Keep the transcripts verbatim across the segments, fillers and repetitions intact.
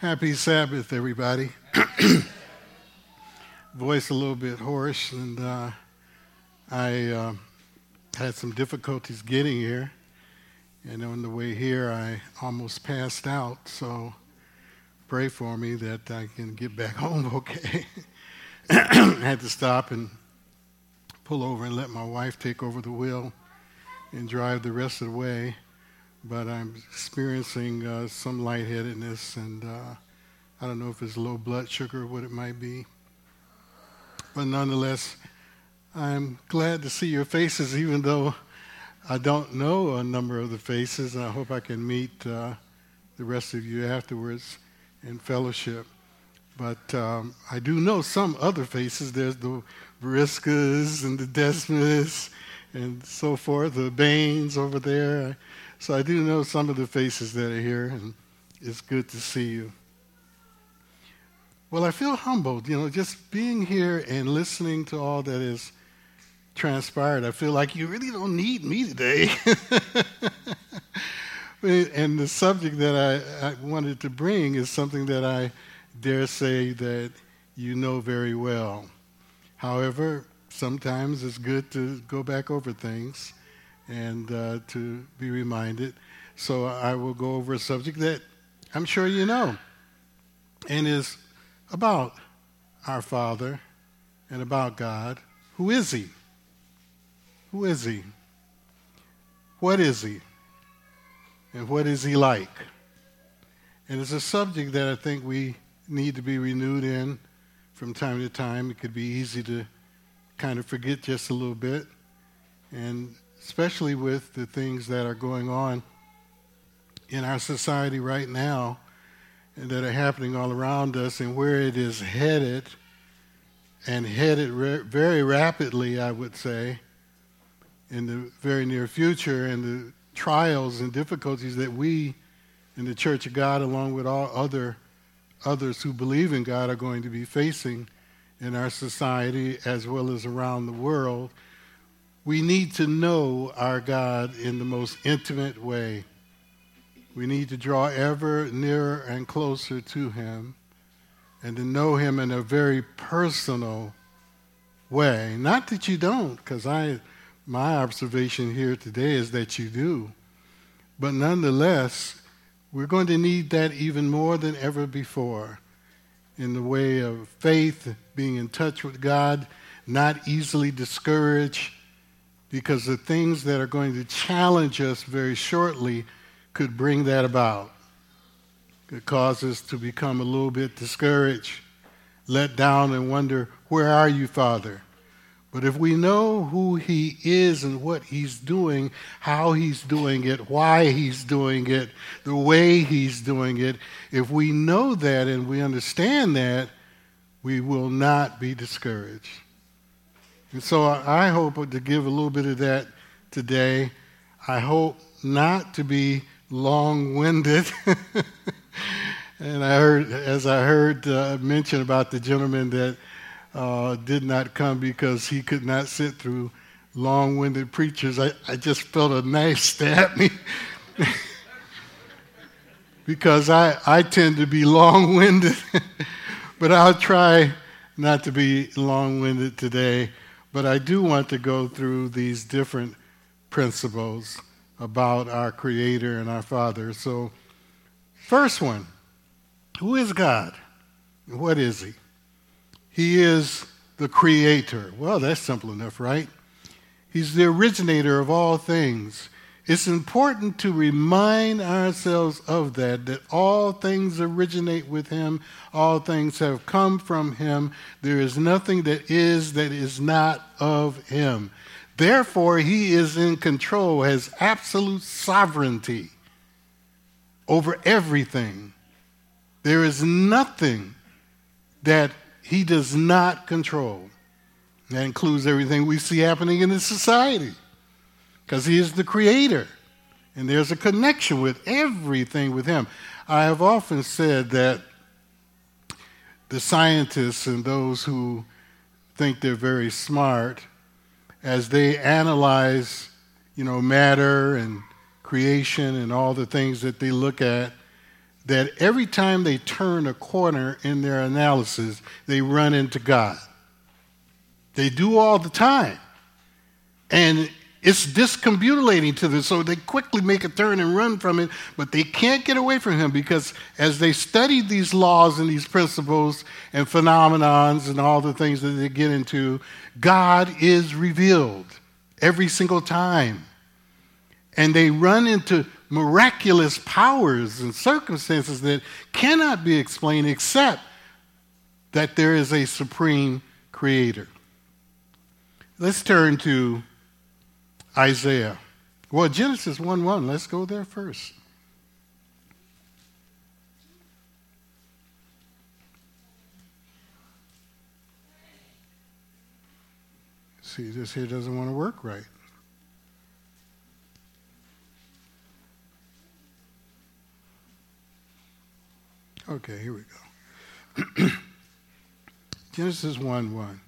Happy Sabbath, everybody. Voice a little bit hoarse, and uh, I uh, had some difficulties getting here. And on the way here, I almost passed out, so pray for me that I can get back home okay. I had to stop and pull over and let my wife take over the wheel and drive the rest of the way. But I'm experiencing uh, some lightheadedness, and uh, I don't know if it's low blood sugar or what it might be. But nonetheless, I'm glad to see your faces, even though I don't know a number of the faces. I hope I can meet uh, the rest of you afterwards in fellowship. But um, I do know some other faces. There's the Bariskas and the Desmonds and so forth, the Baines over there. So I do know some of the faces that are here, and it's good to see you. Well, I feel humbled, you know, just being here and listening to all that is transpired. I feel like you really don't need me today. And the subject that I, I wanted to bring is something that I dare say that you know very well. However, sometimes it's good to go back over things and uh, to be reminded. So I will go over a subject that I'm sure you know, and is about our Father and about God. Who is He? Who is He? What is He? And what is He like? And it's a subject that I think we need to be renewed in from time to time. It could be easy to kind of forget just a little bit, and especially with the things that are going on in our society right now and that are happening all around us, and where it is headed, and headed re- very rapidly, I would say, in the very near future, and the trials and difficulties that we in the Church of God, along with all other others who believe in God, are going to be facing in our society as well as around the world. We need to know our God in the most intimate way. We need to draw ever nearer and closer to Him, and to know Him in a very personal way. Not that you don't, because I, my observation here today is that you do. But nonetheless, we're going to need that even more than ever before in the way of faith, being in touch with God, not easily discouraged, because the things that are going to challenge us very shortly could bring that about. Could cause us to become a little bit discouraged, let down, and wonder, where are you, Father? But if we know who He is and what He's doing, how He's doing it, why He's doing it, the way He's doing it, if we know that and we understand that, we will not be discouraged. And so I hope to give a little bit of that today. I hope not to be long-winded. And I heard, as I heard uh, mention about the gentleman that uh, did not come because he could not sit through long-winded preachers, I, I just felt a knife stab me. Because I, I tend to be long-winded. But I'll try not to be long-winded today. But I do want to go through these different principles about our Creator and our Father. So, first one, who is God? What is He? He is the Creator. Well, that's simple enough, right? He's the originator of all things. It's important to remind ourselves of that, that all things originate with Him. All things have come from Him. There is nothing that is that is not of Him. Therefore, He is in control, has absolute sovereignty over everything. There is nothing that He does not control. That includes everything we see happening in the society, because He is the Creator, and there's a connection with everything with Him. I have often said that the scientists and those who think they're very smart, as they analyze, you know, matter and creation and all the things that they look at, that every time they turn a corner in their analysis, they run into God. They do all the time. And it's discombobulating to them, so they quickly make a turn and run from it, but they can't get away from him because as they study these laws and these principles and phenomenons and all the things that they get into, God is revealed every single time. And they run into miraculous powers and circumstances that cannot be explained except that there is a supreme creator. Let's turn to Isaiah. Well, Genesis one one, let's go there first. See, this here doesn't want to work right. Okay, here we go. Genesis one one.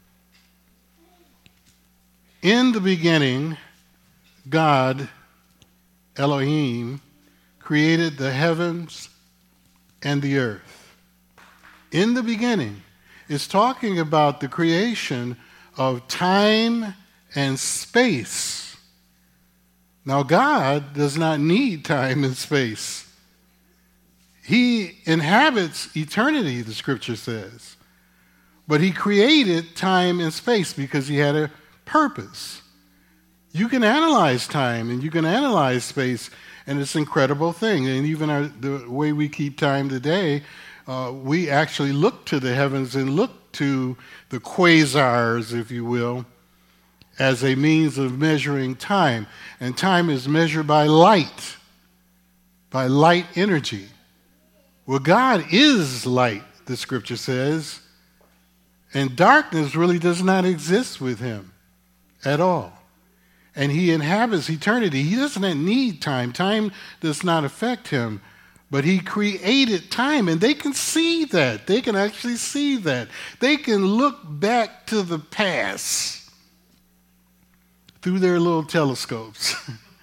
In the beginning, God, Elohim, created the heavens and the earth. In the beginning, it's talking about the creation of time and space. Now, God does not need time and space. He inhabits eternity, the scripture says. But he created time and space because he had a purpose. You can analyze time and you can analyze space, and it's an incredible thing. And even our, the way we keep time today, uh, we actually look to the heavens and look to the quasars, if you will, as a means of measuring time. And time is measured by light, by light energy. Well, God is light, the scripture says, and darkness really does not exist with him at all. And he inhabits eternity. He doesn't need time. Time does not affect him. But he created time, and they can see that. They can actually see that. They can look back to the past through their little telescopes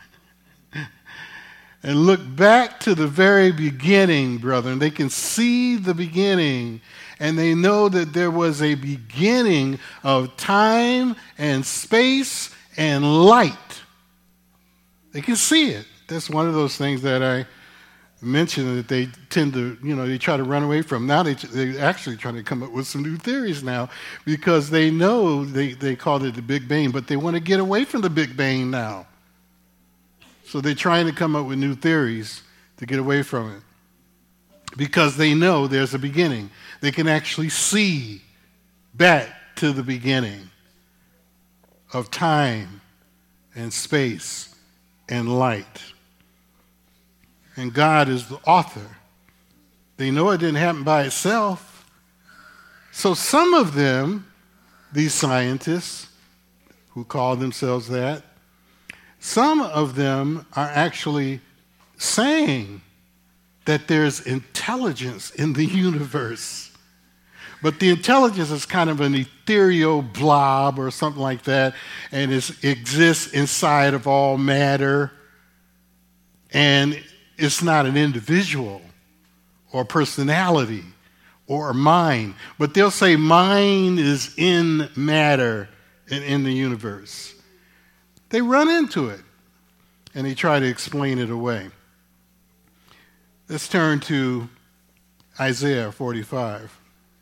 and look back to the very beginning, brethren. They can see the beginning, and they know that there was a beginning of time and space and light. They can see it. That's one of those things that I mentioned that they tend to, you know, they try to run away from. Now they, they're actually trying to come up with some new theories now because they know, they, they called it the Big Bang, but they want to get away from the Big Bang now. So they're trying to come up with new theories to get away from it because they know there's a beginning. They can actually see back to the beginning of time and space and light. And God is the author. They know it didn't happen by itself. So some of them, these scientists who call themselves that, some of them are actually saying that there's intelligence in the universe. But the intelligence is kind of an ethereal blob or something like that, and it exists inside of all matter, and it's not an individual or personality or a mind. But they'll say mind is in matter and in the universe. They run into it, and they try to explain it away. Let's turn to Isaiah forty-five.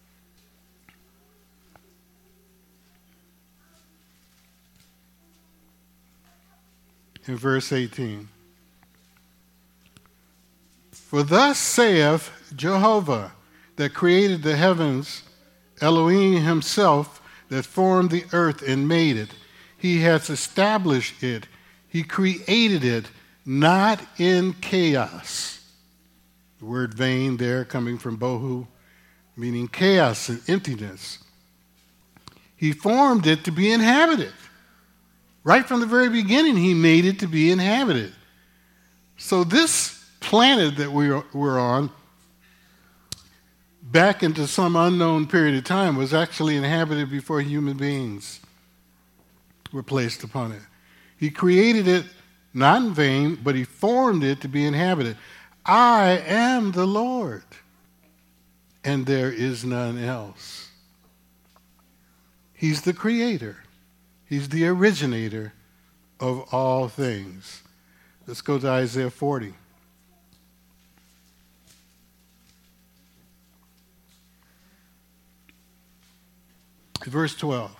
In verse eighteen. For thus saith Jehovah, that created the heavens, Elohim himself, that formed the earth and made it. He has established it. He created it, not in chaos. The word vain there coming from bohu, meaning chaos and emptiness. He formed it to be inhabited. Right from the very beginning, he made it to be inhabited. So this planet that we're, we're on, back into some unknown period of time, was actually inhabited before human beings were placed upon it. He created it not in vain, but he formed it to be inhabited. I am the Lord, and there is none else. He's the creator. He's the originator of all things. Let's go to Isaiah forty. Verse twelve.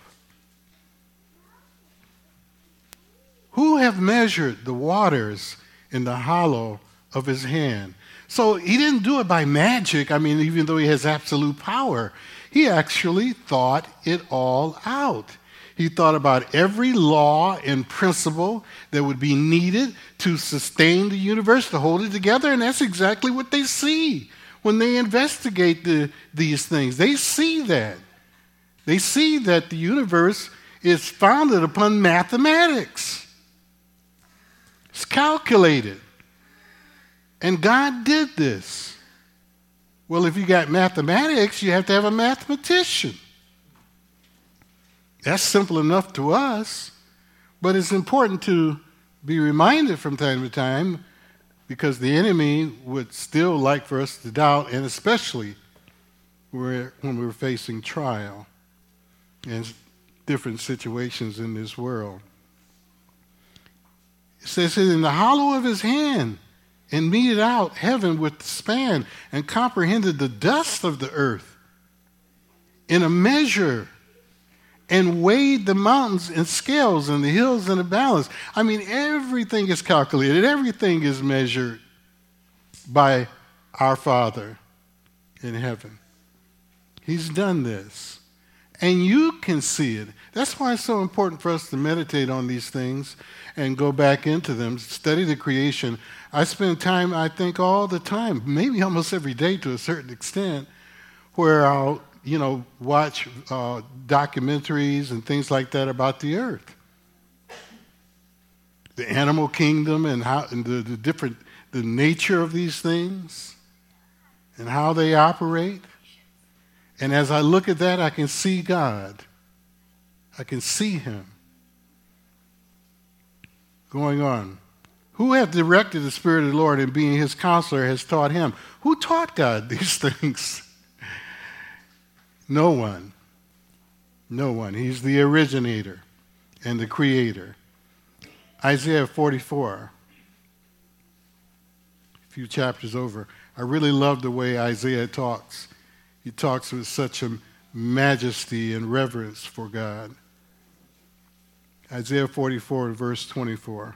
Who have measured the waters in the hollow of his hand? So he didn't do it by magic. I mean, even though he has absolute power, he actually thought it all out. He thought about every law and principle that would be needed to sustain the universe, to hold it together, and that's exactly what they see when they investigate the, these things. They see that. They see that the universe is founded upon mathematics. It's calculated. And God did this. Well, if you got mathematics, you have to have a mathematician. That's simple enough to us, but it's important to be reminded from time to time because the enemy would still like for us to doubt, and especially when we're facing trial and different situations in this world. It says, in the hollow of his hand, and meted out heaven with the span, and comprehended the dust of the earth in a measure, and weighed the mountains in scales and the hills in a balance. I mean, everything is calculated. Everything is measured by our Father in heaven. He's done this. And you can see it. That's why it's so important for us to meditate on these things and go back into them, study the creation. I spend time, I think, all the time, maybe almost every day to a certain extent, where I'll, you know, watch uh, documentaries and things like that about the earth. The animal kingdom and how and the, the different, the nature of these things and how they operate. And as I look at that, I can see God. I can see him. Going on. Who hath directed the Spirit of the Lord, and being his counselor has taught him? Who taught God these things? No one. No one. He's the originator and the creator. Isaiah forty-four. A few chapters over. I really love the way Isaiah talks. He talks with such a majesty and reverence for God. Isaiah forty-four, verse twenty-four.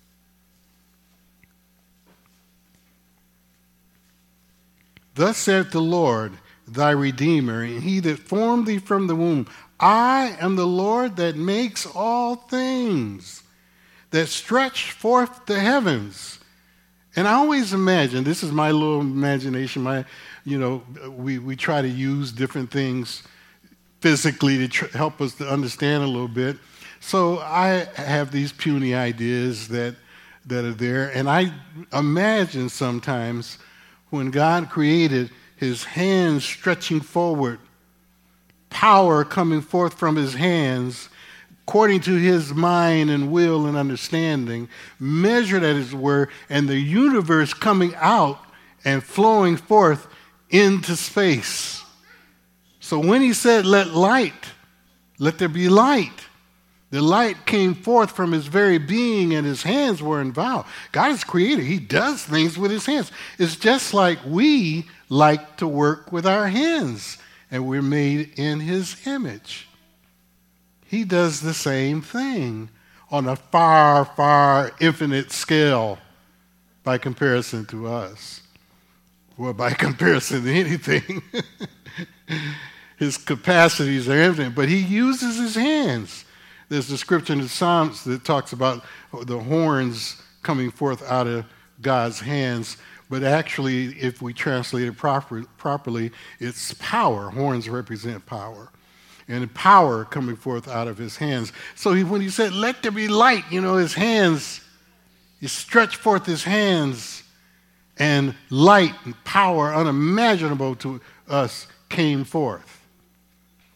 Thus saith the Lord, thy Redeemer, and he that formed thee from the womb. I am the Lord that makes all things, that stretch forth the heavens. And I always imagine, this is my little imagination, my, you know, we, we try to use different things physically to tr- help us to understand a little bit. So I have these puny ideas that that are there, and I imagine sometimes when God created, his hands stretching forward, power coming forth from his hands, according to his mind and will and understanding, measured at his word, and the universe coming out and flowing forth into space. So when he said, let light, let there be light, the light came forth from his very being, and his hands were involved. God is creator. He does things with his hands. It's just like we like to work with our hands, and we're made in his image. He does the same thing on a far, far infinite scale by comparison to us. Well, by comparison to anything. His capacities are infinite, but he uses his hands. There's a scripture in the Psalms that talks about the horns coming forth out of God's hands, but actually, if we translate it proper, properly, it's power. Horns represent power. And power coming forth out of his hands. So he, when he said, let there be light, you know, his hands, he stretched forth his hands, and light and power unimaginable to us came forth.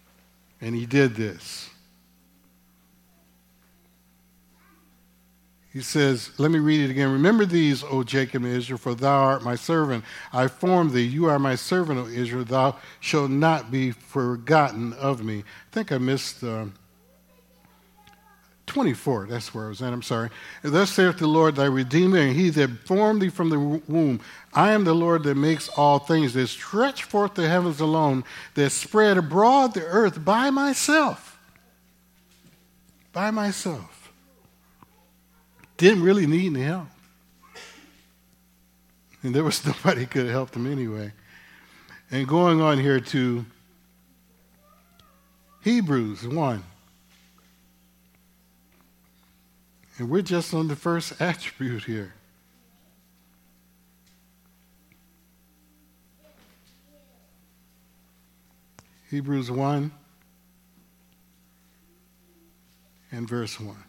And he did this. He says, let me read it again. Remember these, O Jacob and Israel, for thou art my servant. I formed thee. You are my servant, O Israel. Thou shalt not be forgotten of me. I think I missed uh, twenty-four. That's where I was at. I'm sorry. Thus saith the Lord, thy Redeemer, and he that formed thee from the womb. I am the Lord that makes all things, that stretch forth the heavens alone, that spread abroad the earth by myself. By myself. Didn't really need any help. And there was nobody who could have helped him anyway. And going on here to Hebrews one. And we're just on the first attribute here. Hebrews one and verse one.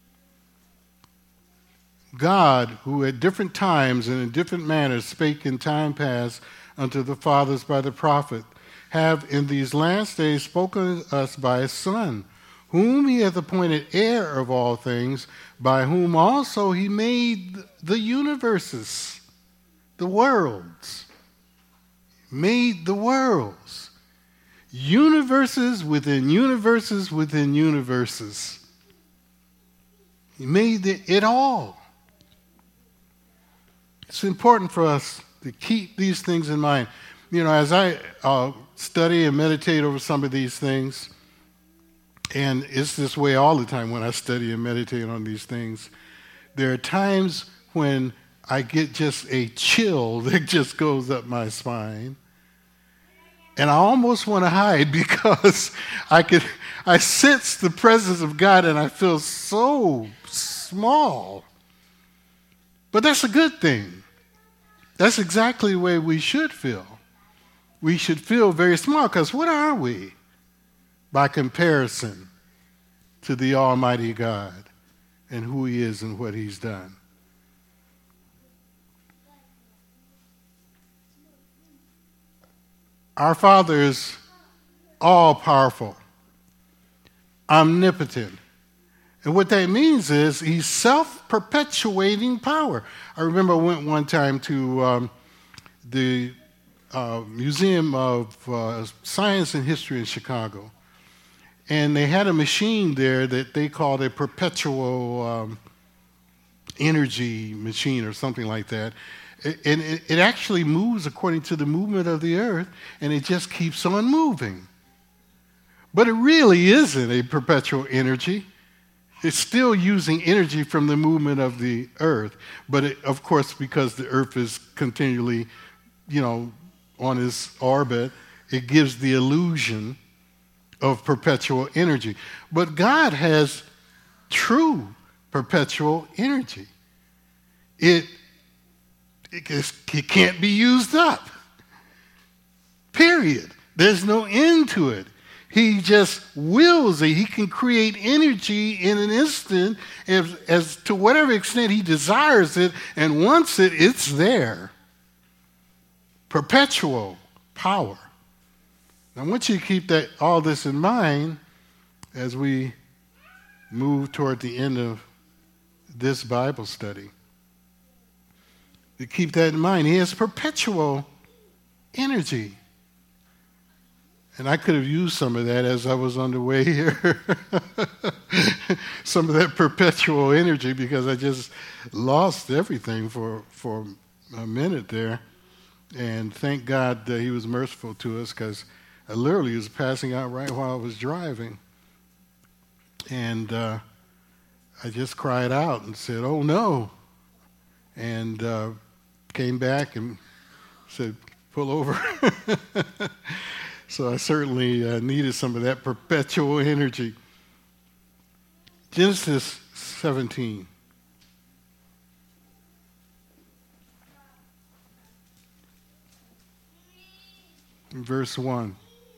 God, who at different times and in different manners spake in time past unto the fathers by the prophet, have in these last days spoken to us by his Son, whom he hath appointed heir of all things, by whom also he made the universes, the worlds. Made the worlds. Universes within universes within universes. He made it all. It's important for us to keep these things in mind. You know, as I uh, study and meditate over some of these things, and it's this way all the time when I study and meditate on these things, there are times when I get just a chill that just goes up my spine. And I almost want to hide because I could, I sense the presence of God and I feel so small. But that's a good thing. That's exactly the way we should feel. We should feel very small because what are we by comparison to the Almighty God and who he is and what he's done? Our Father is all-powerful, omnipotent. And what that means is he's self-perpetuating power. I remember I went one time to um, the uh, Museum of uh, Science and History in Chicago. And they had a machine there that they called a perpetual um, energy machine or something like that. And it, it actually moves according to the movement of the earth, and it just keeps on moving. But it really isn't a perpetual energy. It's still using energy from the movement of the earth. But it, of course, because the earth is continually, you know, on its orbit, it gives the illusion of perpetual energy. But God has true perpetual energy. It, it, it can't be used up. Period. There's no end to it. He just wills it. He can create energy in an instant as, as to whatever extent he desires it, and wants it, it's there. Perpetual power. I want you to keep that all this in mind as we move toward the end of this Bible study. To keep that in mind. He has perpetual energy. And I could have used some of that as I was on the way here. Some of that perpetual energy, because I just lost everything for, for a minute there. And thank God that he was merciful to us, because I literally was passing out right while I was driving. And uh, I just cried out and said, oh no. And uh, came back and said, pull over. So I certainly uh, needed some of that perpetual energy. Genesis seventeen. Verse one.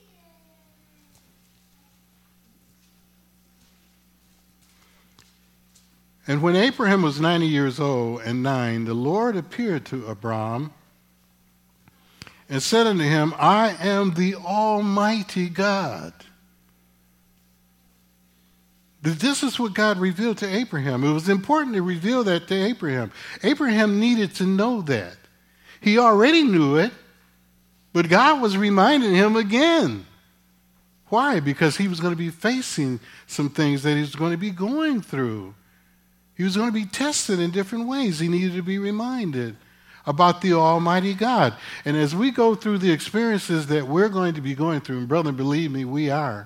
And when Abraham was ninety years old and nine, the Lord appeared to Abram and said unto him, I am the Almighty God. This is what God revealed to Abraham. It was important to reveal that to Abraham. Abraham needed to know that. He already knew it, but God was reminding him again. Why? Because he was going to be facing some things that he was going to be going through. He was going to be tested in different ways. He needed to be reminded about the Almighty God. And as we go through the experiences that we're going to be going through, and brother, believe me, we are.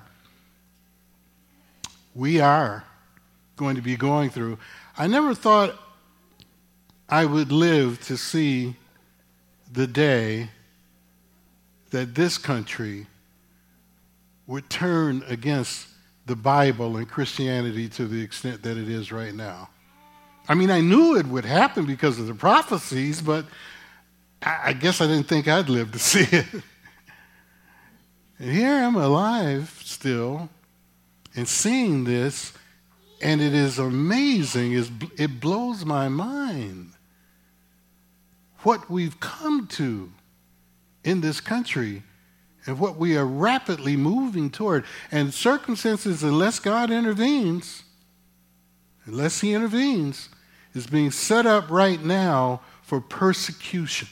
We are going to be going through. I never thought I would live to see the day that this country would turn against the Bible and Christianity to the extent that it is right now. I mean, I knew it would happen because of the prophecies, but I, I guess I didn't think I'd live to see it. And here I'm alive still and seeing this, and it is amazing. It's, it blows my mind what we've come to in this country and what we are rapidly moving toward. And circumstances, unless God intervenes, unless he intervenes, is being set up right now for persecution.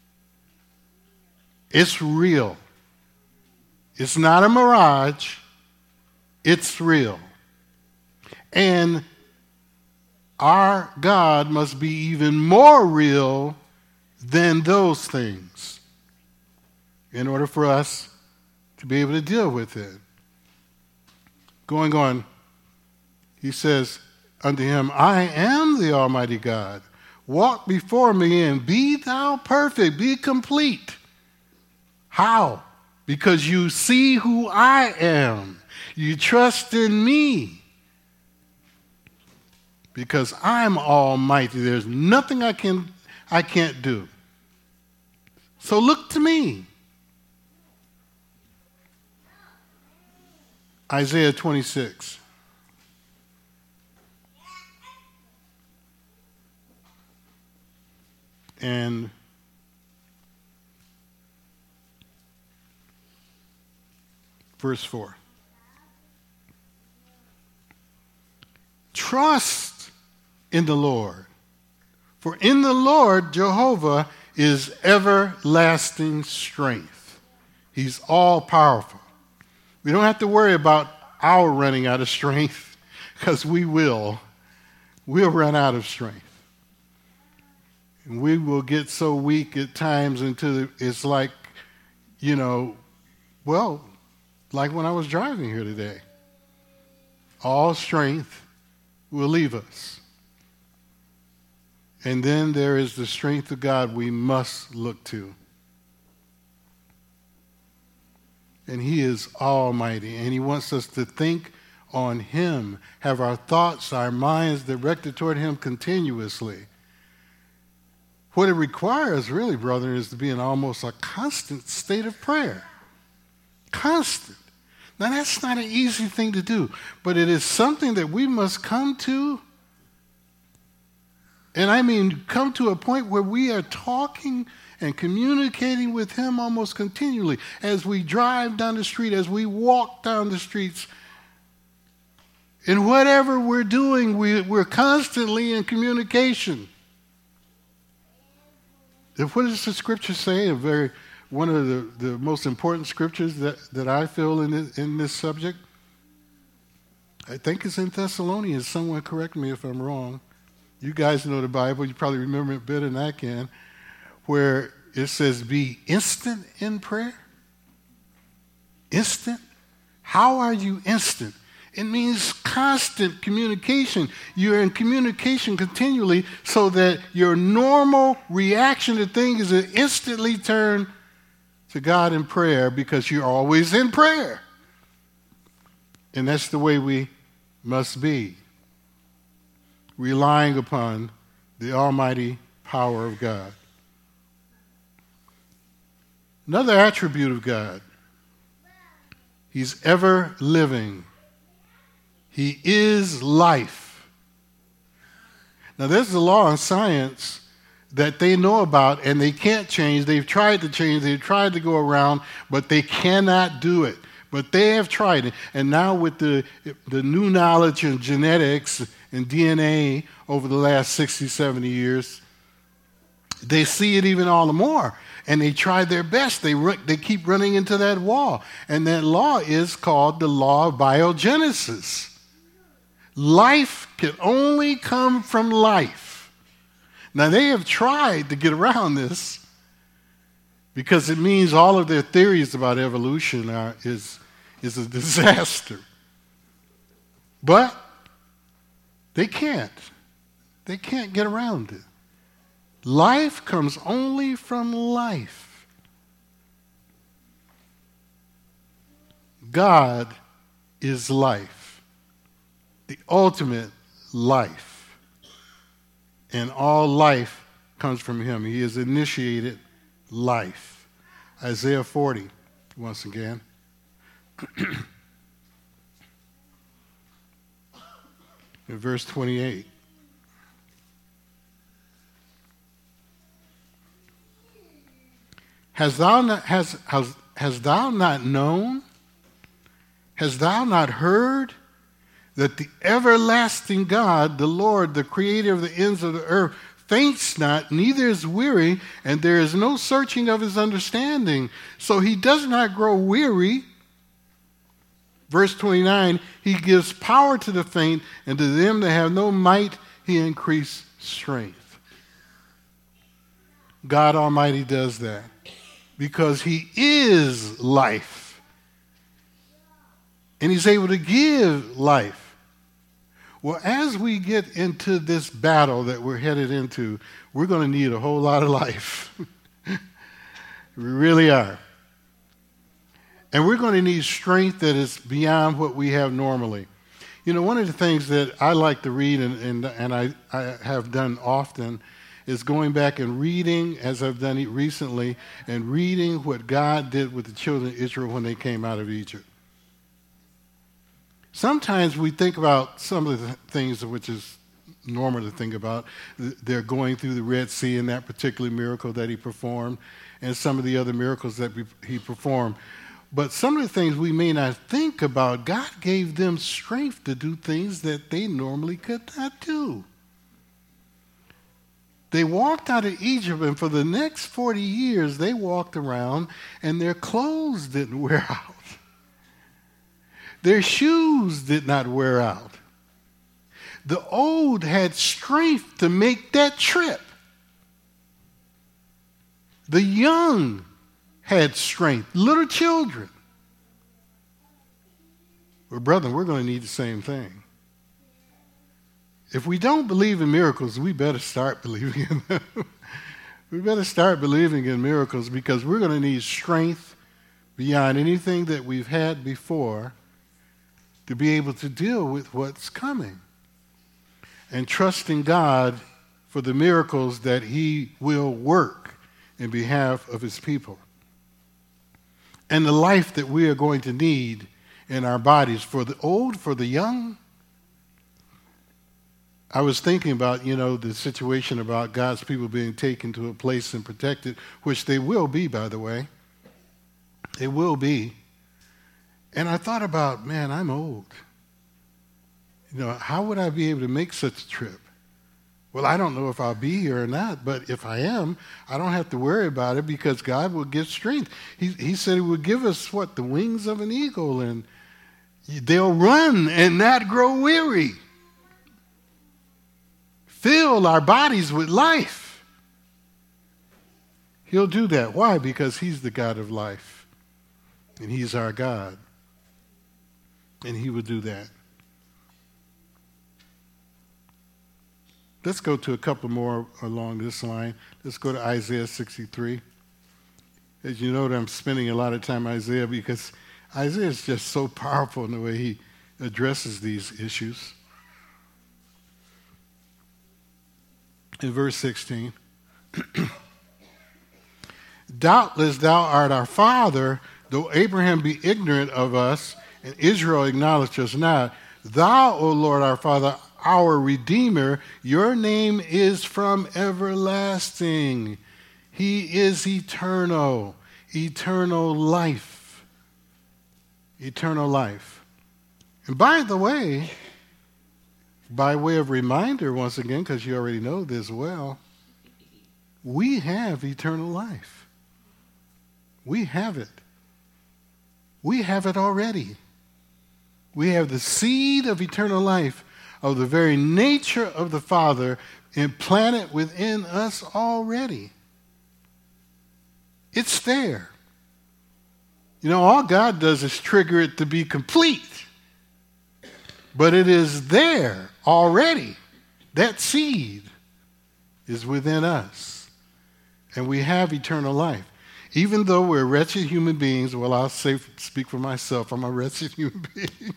It's real. It's not a mirage. It's real. And our God must be even more real than those things in order for us to be able to deal with it. Going on, he says unto him, I am the Almighty God. Walk before me and be thou perfect, be complete. How? Because you see who I am. You trust in me. Because I'm almighty. There's nothing I can I can't do. So look to me. Isaiah twenty-six. And verse four. Trust in the Lord, for in the Lord Jehovah is everlasting strength. He's all powerful. We don't have to worry about our running out of strength, because we will. We'll run out of strength. And we will get so weak at times until it's like, you know, well, like when I was driving here today. All strength will leave us. And then there is the strength of God we must look to. And he is almighty, and he wants us to think on him, have our thoughts, our minds directed toward him continuously. What it requires, really, brother, is to be in almost a constant state of prayer. Constant. Now, that's not an easy thing to do, but it is something that we must come to. And I mean, come to a point where we are talking and communicating with him almost continually. As we drive down the street, as we walk down the streets, in whatever we're doing, we, we're constantly in communication. If what does the scripture say? A very one of the, the most important scriptures that, that I feel in this, in this subject. I think it's in Thessalonians. Someone correct me if I'm wrong. You guys know the Bible. You probably remember it better than I can. Where it says, be instant in prayer. Instant? How are you instant? It means constant communication. You're in communication continually so that your normal reaction to things is to instantly turn to God in prayer because you're always in prayer. And that's the way we must be, relying upon the almighty power of God. Another attribute of God, he's ever living. He is life. Now, there's a law in science that they know about and they can't change. They've tried to change. They've tried to go around, but they cannot do it. But they have tried it. And now with the, the new knowledge in genetics and D N A over the last sixty, seventy years, they see it even all the more. And they try their best. They, they keep running into that wall. And that law is called the law of biogenesis. Life can only come from life. Now, they have tried to get around this because it means all of their theories about evolution are, is, is a disaster. But they can't. They can't get around it. Life comes only from life. God is life, the ultimate life. And all life comes from him. He has initiated life. Isaiah forty, once again. In verse twenty-eight. Has thou not, has, has, has thou not known? Hast thou not heard that the everlasting God, the Lord, the creator of the ends of the earth, faints not, neither is weary, and there is no searching of his understanding. So he does not grow weary. Verse twenty-nine, he gives power to the faint, and to them that have no might, he increased strength. God Almighty does that because he is life. And he's able to give life. Well, as we get into this battle that we're headed into, we're going to need a whole lot of life. We really are. And we're going to need strength that is beyond what we have normally. You know, one of the things that I like to read, and, and, and I, I have done often, is going back and reading, as I've done it recently, and reading what God did with the children of Israel when they came out of Egypt. Sometimes we think about some of the things which is normal to think about. They're going through the Red Sea in that particular miracle that he performed, and some of the other miracles that he performed. But some of the things we may not think about, God gave them strength to do things that they normally could not do. They walked out of Egypt, and for the next forty years, they walked around, and their clothes didn't wear out. Their shoes did not wear out. The old had strength to make that trip. The young had strength, little children. Well, brother, we're going to need the same thing. If we don't believe in miracles, we better start believing in them. We better start believing in miracles because we're going to need strength beyond anything that we've had before to be able to deal with what's coming. And trusting God for the miracles that he will work in behalf of his people. And the life that we are going to need in our bodies for the old, for the young. I was thinking about, you know, the situation about God's people being taken to a place and protected, which they will be, by the way. They will be. And I thought about, man, I'm old. You know, how would I be able to make such a trip? Well, I don't know if I'll be here or not, but if I am, I don't have to worry about it because God will give strength. He, he said he would give us, what, the wings of an eagle, and they'll run and not grow weary. Fill our bodies with life. He'll do that. Why? Because he's the God of life. And he's our God. And he will do that. Let's go to a couple more along this line. Let's go to Isaiah sixty-three. As you know, I'm spending a lot of time in Isaiah because Isaiah is just so powerful in the way he addresses these issues. In verse sixteen, doubtless thou art our father, though Abraham be ignorant of us, and Israel acknowledge us not. Thou, O Lord our Father, our Redeemer, your name is from everlasting. He is eternal, eternal life. eternal life. And by the way, by way of reminder, once again, because you already know this well, we have eternal life. We have it. We have it already. We have the seed of eternal life, of the very nature of the Father, implanted within us already. It's there. You know, all God does is trigger it to be complete. But it is there already. That seed is within us. And we have eternal life. Even though we're wretched human beings, well, I'll say, speak for myself, I'm a wretched human being.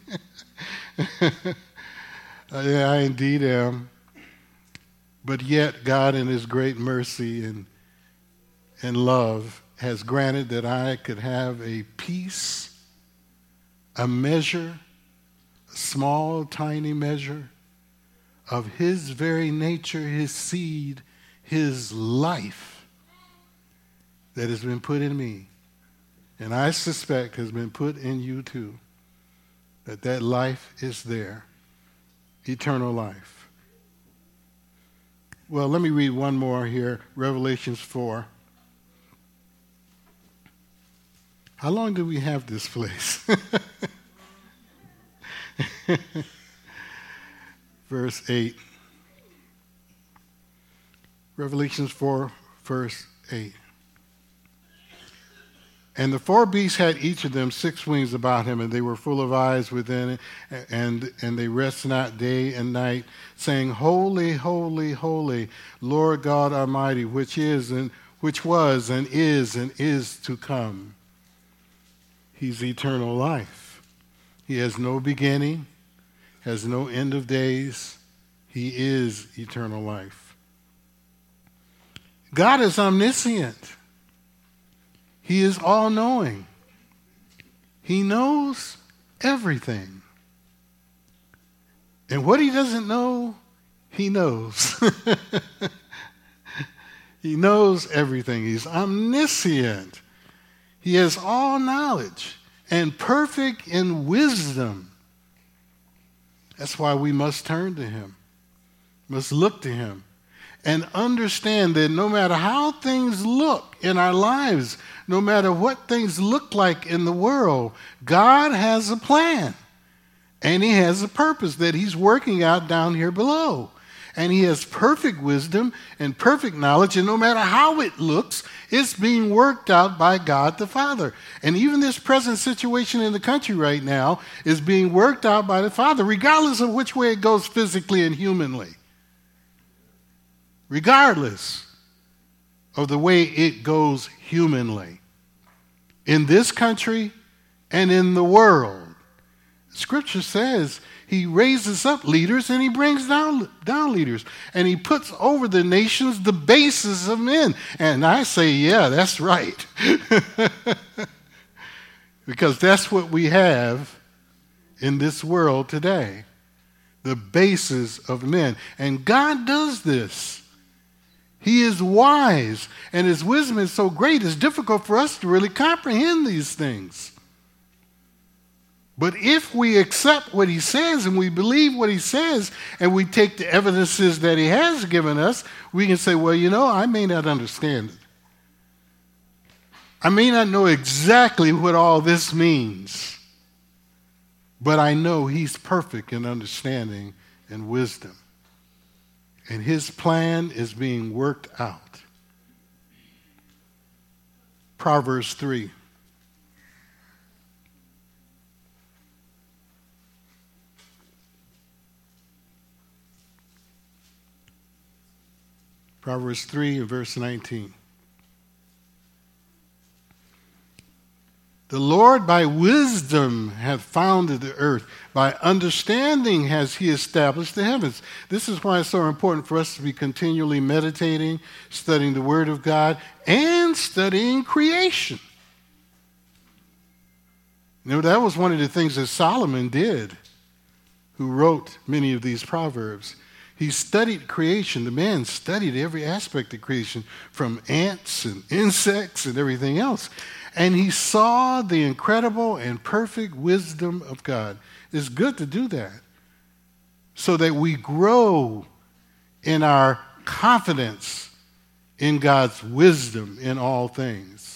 Yeah, I indeed am. But yet, God in his great mercy and, and love has granted that I could have a peace, a measure, a small, tiny measure of his very nature, his seed, his life that has been put in me, and I suspect has been put in you too, that that life is there, eternal life. Well, let me read one more here, Revelations four. How long do we have this place? Verse eight. Revelations four, verse eight. And the four beasts had each of them six wings about him, and they were full of eyes within it, and, and they rest not day and night, saying, Holy, holy, holy, Lord God Almighty, which is and which was and is and is to come. He's eternal life. He has no beginning, has no end of days. He is eternal life. God is omniscient. He is all-knowing. He knows everything. And what he doesn't know, he knows. He knows everything. He's omniscient. He has all knowledge and perfect in wisdom. That's why we must turn to him, must look to him, and understand that no matter how things look in our lives, no matter what things look like in the world, God has a plan. And he has a purpose that he's working out down here below. And he has perfect wisdom and perfect knowledge. And no matter how it looks, it's being worked out by God the Father. And even this present situation in the country right now is being worked out by the Father, regardless of which way it goes physically and humanly. Regardless of the way it goes humanly. In this country and in the world. Scripture says he raises up leaders and he brings down, down leaders. And he puts over the nations the bases of men. And I say, yeah, that's right. Because that's what we have in this world today. The bases of men. And God does this. He is wise, and his wisdom is so great, it's difficult for us to really comprehend these things. But if we accept what he says and we believe what he says and we take the evidences that he has given us, we can say, well, you know, I may not understand it. I may not know exactly what all this means, but I know he's perfect in understanding and wisdom. And his plan is being worked out. Proverbs three. Proverbs three and verse nineteen. The Lord by wisdom hath founded the earth. By understanding has he established the heavens. This is why it's so important for us to be continually meditating, studying the Word of God, and studying creation. You know, that was one of the things that Solomon did, who wrote many of these Proverbs. He studied creation. The man studied every aspect of creation, from ants and insects and everything else. And he saw the incredible and perfect wisdom of God. It's good to do that so that we grow in our confidence in God's wisdom in all things.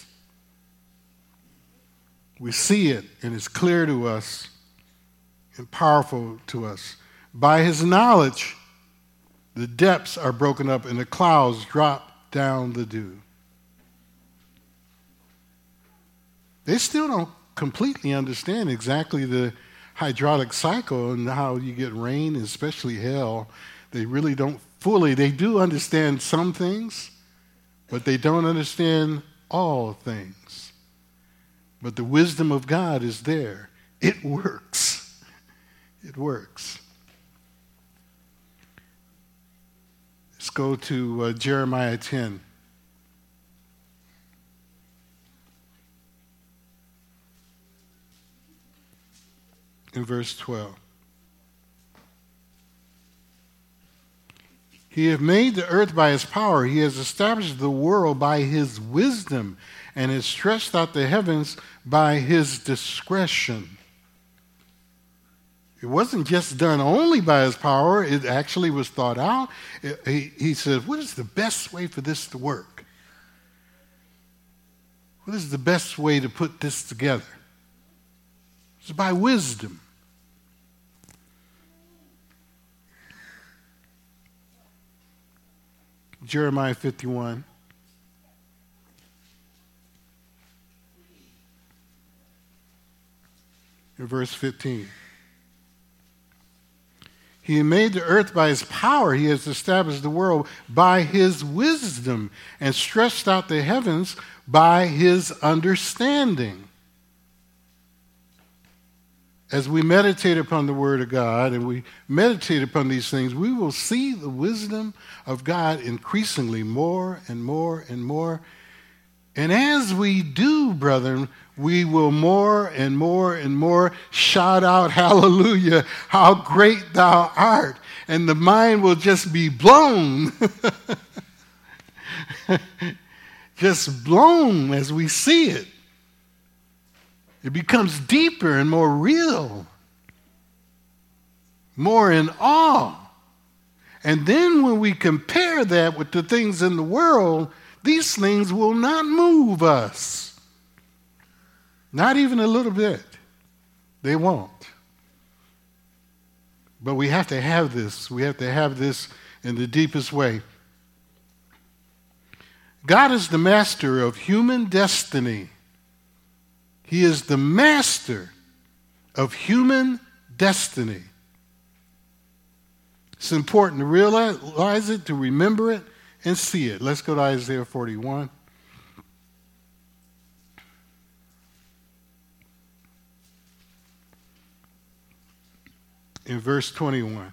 We see it, and it's clear to us and powerful to us. By his knowledge, the depths are broken up and the clouds drop down the dew. They still don't completely understand exactly the hydraulic cycle and how you get rain, especially hail. They really don't fully. They do understand some things, but they don't understand all things. But the wisdom of God is there. It works. It works. Let's go to uh, Jeremiah ten. In verse twelve. He hath made the earth by his power. He has established the world by his wisdom and has stretched out the heavens by his discretion. It wasn't just done only by his power. It actually was thought out. It, he, he said, what is the best way for this to work? What is the best way to put this together? It's by wisdom. Jeremiah fifty-one. In verse fifteen. He made the earth by his power. He has established the world by his wisdom and stretched out the heavens by his understanding. As we meditate upon the Word of God and we meditate upon these things, we will see the wisdom of God increasingly more and more and more. And as we do, brethren, we will more and more and more shout out, hallelujah, how great thou art. And the mind will just be blown. Just blown as we see it. It becomes deeper and more real, more in awe. And then when we compare that with the things in the world, these things will not move us. Not even a little bit. They won't. But we have to have this. We have to have this in the deepest way. God is the master of human destiny. He is the master of human destiny. It's important to realize it, to remember it, and see it. Let's go to Isaiah forty-one. In verse twenty-one.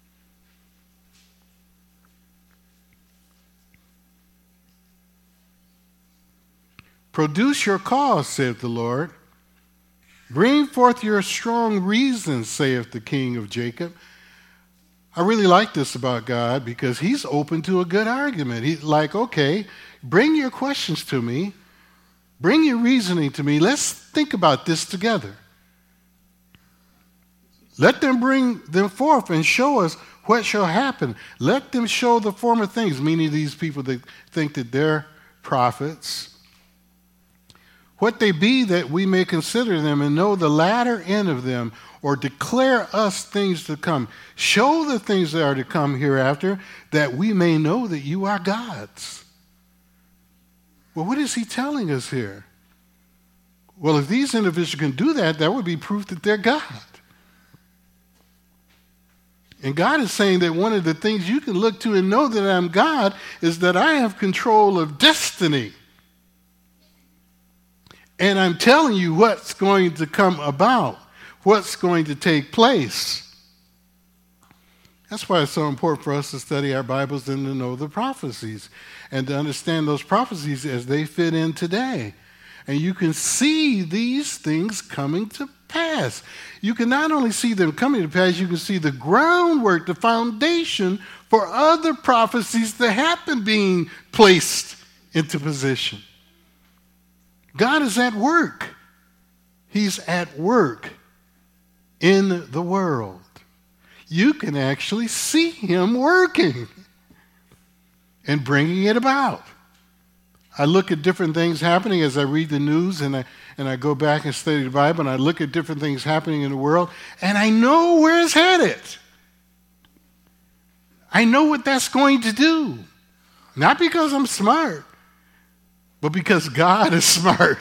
Produce your cause, saith the Lord. Bring forth your strong reasons, saith the King of Jacob. I really like this about God because he's open to a good argument. He's like, okay, bring your questions to me. Bring your reasoning to me. Let's think about this together. Let them bring them forth and show us what shall happen. Let them show the former things, meaning these people that think that they're prophets. What they be, that we may consider them and know the latter end of them, or declare us things to come. Show the things that are to come hereafter, that we may know that you are God's. Well, what is he telling us here? Well, if these individuals can do that, that would be proof that they're God. And God is saying that one of the things you can look to and know that I'm God is that I have control of destiny. And I'm telling you what's going to come about, what's going to take place. That's why it's so important for us to study our Bibles and to know the prophecies and to understand those prophecies as they fit in today. And you can see these things coming to pass. You can not only see them coming to pass, you can see the groundwork, the foundation for other prophecies that have been being placed into position. God is at work. He's at work in the world. You can actually see him working and bringing it about. I look at different things happening as I read the news, and I, and I go back and study the Bible, and I look at different things happening in the world, and I know where it's headed. I know what that's going to do. Not because I'm smart, but because God is smart.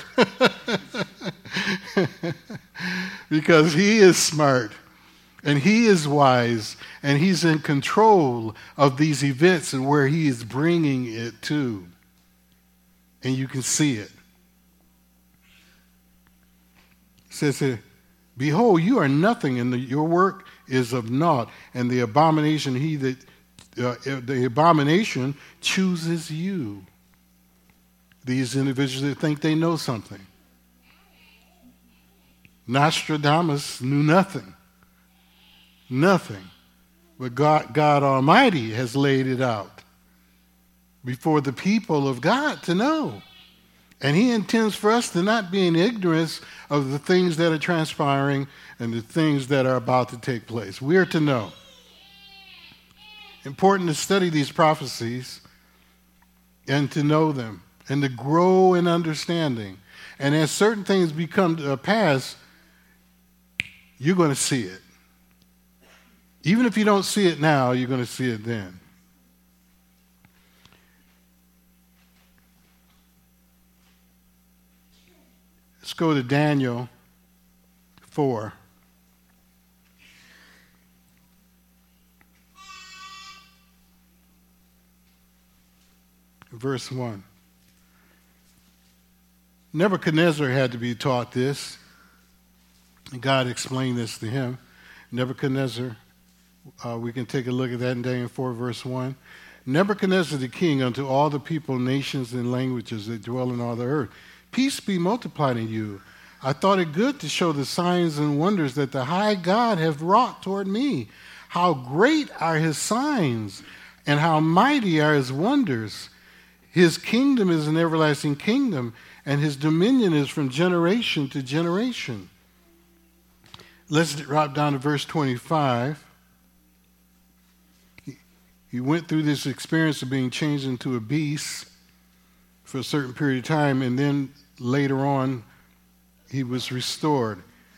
Because he is smart, and he is wise, and he's in control of these events and where he is bringing it to. And you can see it. It says here, behold, you are nothing, and the, your work is of naught, and the abomination he that uh, the abomination chooses you. These individuals that think they know something. Nostradamus knew nothing. Nothing. But God, God Almighty has laid it out before the people of God to know. And he intends for us to not be in ignorance of the things that are transpiring and the things that are about to take place. We are to know. Important to study these prophecies and to know them and to grow in understanding. And as certain things become to pass, you're going to see it. Even if you don't see it now, you're going to see it then. Let's go to Daniel four. Verse one. Nebuchadnezzar had to be taught this. And God explained this to him. Nebuchadnezzar, uh, we can take a look at that in Daniel four, verse one. Nebuchadnezzar the king unto all the people, nations, and languages that dwell in all the earth. Peace be multiplied in you. I thought it good to show the signs and wonders that the high God hath wrought toward me. How great are his signs, and how mighty are his wonders. His kingdom is an everlasting kingdom, and his dominion is from generation to generation. Let's drop down to verse twenty-five. He, he went through this experience of being changed into a beast for a certain period of time, and then later on, he was restored.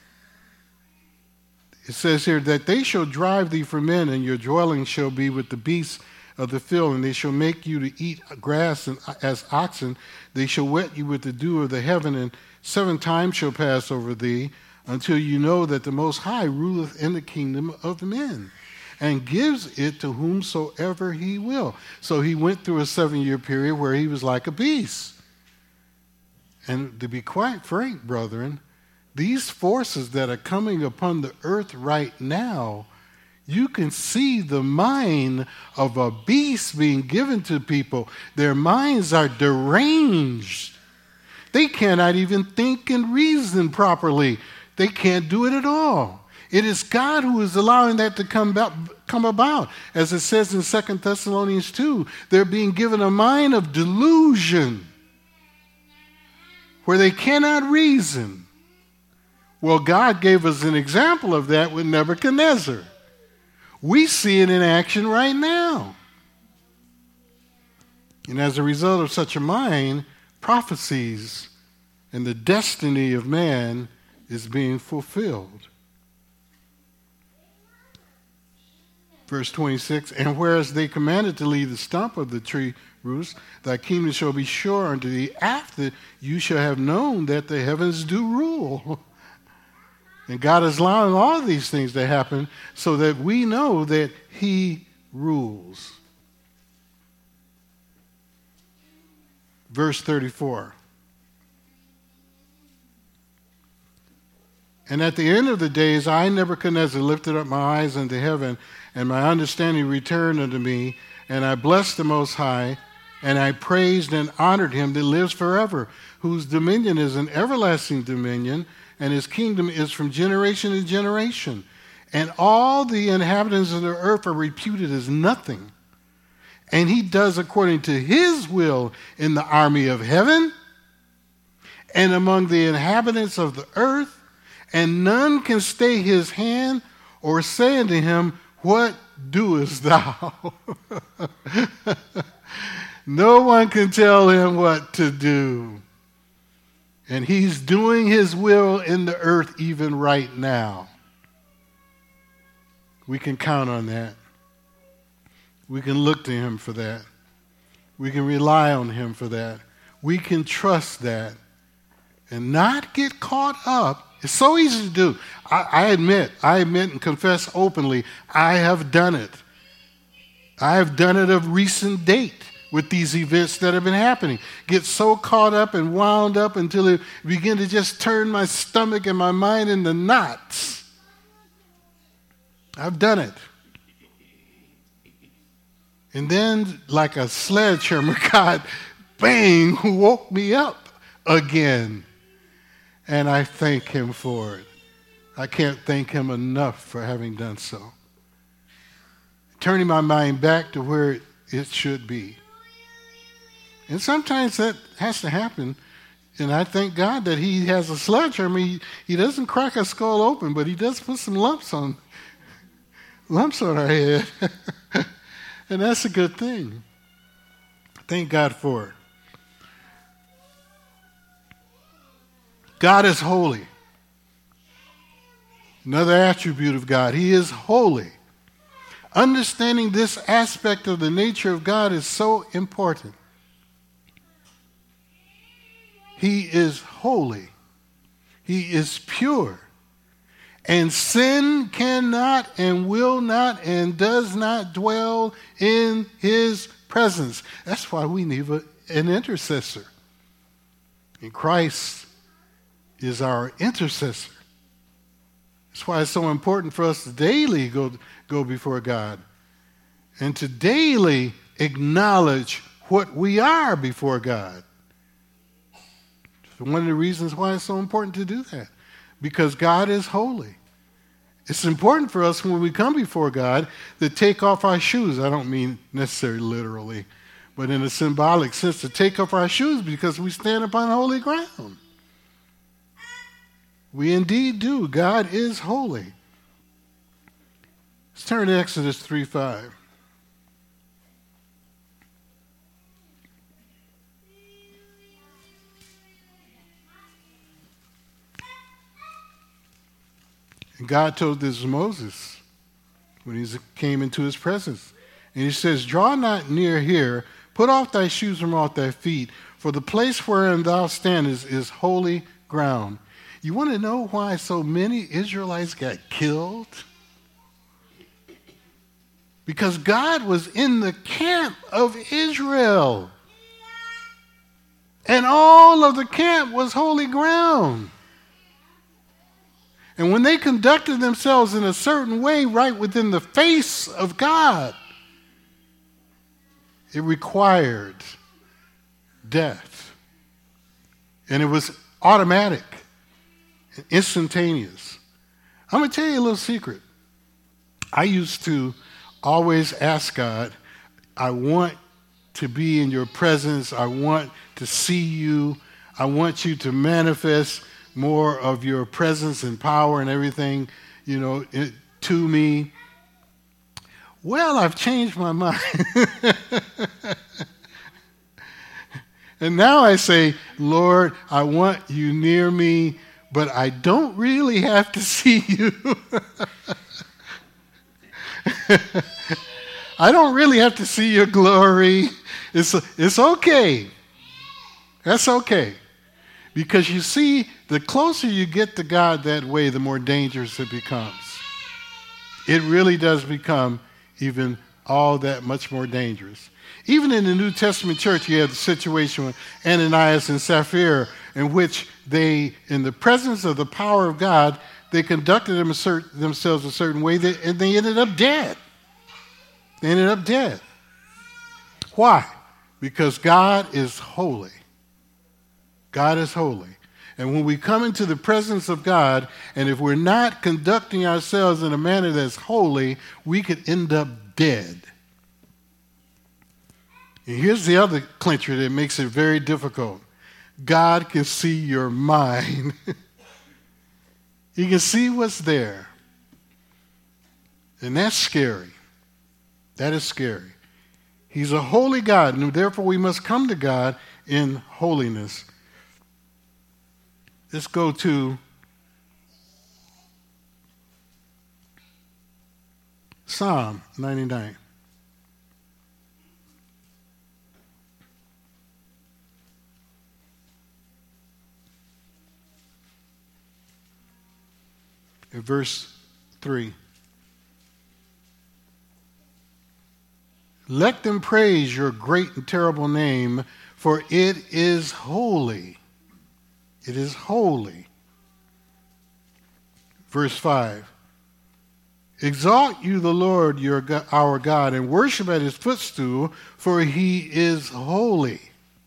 It says here that they shall drive thee from men, and your dwelling shall be with the beasts of the field, and they shall make you to eat grass and, as oxen. They shall wet you with the dew of the heaven, and seven times shall pass over thee, until you know that the Most High ruleth in the kingdom of men, and gives it to whomsoever he will. So he went through a seven-year period where he was like a beast. And to be quite frank, brethren, these forces that are coming upon the earth right now, you can see the mind of a beast being given to people. Their minds are deranged. They cannot even think and reason properly. They can't do it at all. It is God who is allowing that to come about, come about. As it says in Second Thessalonians two, they're being given a mind of delusion where they cannot reason. Well, God gave us an example of that with Nebuchadnezzar. We see it in action right now. And as a result of such a mind, prophecies and the destiny of man is being fulfilled. Verse twenty-six, and whereas they commanded to leave the stump of the tree roots, thy kingdom shall be sure unto thee, after you shall have known that the heavens do rule. And God is allowing all these things to happen so that we know that he rules. Verse thirty-four. And at the end of the days, I, Nebuchadnezzar, lifted up my eyes unto heaven, and my understanding returned unto me, and I blessed the Most High, and I praised and honored him that lives forever, whose dominion is an everlasting dominion, and his kingdom is from generation to generation. And all the inhabitants of the earth are reputed as nothing. And he does according to his will in the army of heaven and among the inhabitants of the earth, and none can stay his hand or say unto him, what doest thou? No one can tell him what to do. And he's doing his will in the earth even right now. We can count on that. We can look to him for that. We can rely on him for that. We can trust that and not get caught up. It's so easy to do. I, I admit, I admit and confess openly, I have done it. I have done it of recent date with these events that have been happening. Get so caught up and wound up until it begin to just turn my stomach and my mind into knots. I've done it. And then, like a sledgehammer, God, bang, woke me up again. And I thank him for it. I can't thank him enough for having done so. Turning my mind back to where it, it should be. And sometimes that has to happen. And I thank God that he has a sledgehammer. He, he doesn't crack our skull open, but he does put some lumps on, lumps on our head. And that's a good thing. Thank God for it. God is holy. Another attribute of God. He is holy. Understanding this aspect of the nature of God is so important. He is holy. He is pure. And sin cannot and will not and does not dwell in his presence. That's why we need a, an intercessor. And Christ is our intercessor. That's why it's so important for us to daily go, go before God and to daily acknowledge what we are before God. One of the reasons why it's so important to do that, because God is holy. It's important for us when we come before God to take off our shoes. I don't mean necessarily literally, but in a symbolic sense, to take off our shoes because we stand upon holy ground. We indeed do. God is holy. Let's turn to Exodus three five. And God told this to Moses when he came into his presence. And he says, draw not near here, put off thy shoes from off thy feet, for the place wherein thou standest is holy ground. You want to know why so many Israelites got killed? Because God was in the camp of Israel. And all of the camp was holy ground. And when they conducted themselves in a certain way right within the face of God, it required death. And it was automatic, instantaneous. I'm going to tell you a little secret. I used to always ask God, I want to be in your presence. I want to see you. I want you to manifest more of your presence and power and everything, you know, it, to me. Well, I've changed my mind. And now I say, Lord, I want you near me, but I don't really have to see you. I don't really have to see your glory. It's, it's okay. That's okay. Because you see, the closer you get to God that way, the more dangerous it becomes. It really does become even all that much more dangerous. Even in the New Testament church, you have the situation with Ananias and Sapphira, in which they, in the presence of the power of God, they conducted them a certain, themselves a certain way, that, and they ended up dead. They ended up dead. Why? Because God is holy. God is holy. And when we come into the presence of God, and if we're not conducting ourselves in a manner that's holy, we could end up dead. And here's the other clincher that makes it very difficult. God can see your mind. He can see what's there. And that's scary. That is scary. He's a holy God, and therefore we must come to God in holiness. Let's go to Psalm ninety-nine. In verse three. Let them praise your great and terrible name, for it is holy. It is holy. Verse five. Exalt you the Lord your God, our God, and worship at his footstool, for he is holy.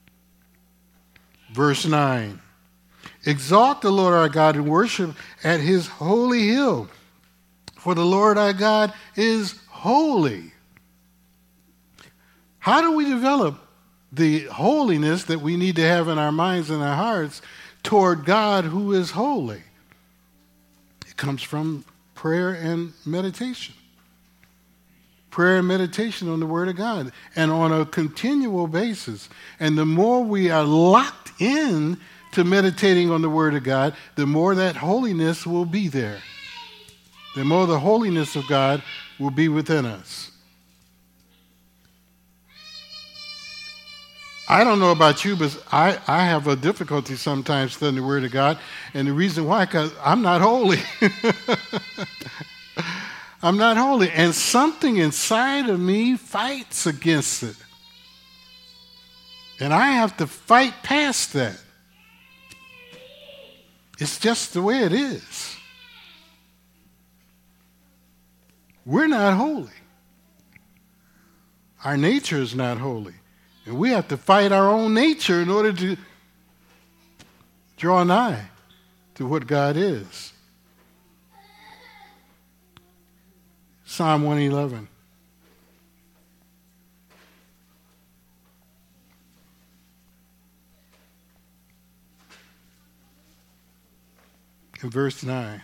Verse nine. Exalt the Lord our God and worship at his holy hill, for the Lord our God is holy. How do we develop the holiness that we need to have in our minds and our hearts toward God who is holy? It comes from prayer and meditation. Prayer and meditation on the Word of God, and on a continual basis. And the more we are locked in to meditating on the Word of God, the more that holiness will be there. The more the holiness of God will be within us. I don't know about you, but I, I have a difficulty sometimes studying the Word of God. And the reason why, because I'm not holy. I'm not holy. And something inside of me fights against it. And I have to fight past that. It's just the way it is. We're not holy. Our nature is not holy. And we have to fight our own nature in order to draw nigh to what God is. Psalm one eleven. In verse nine.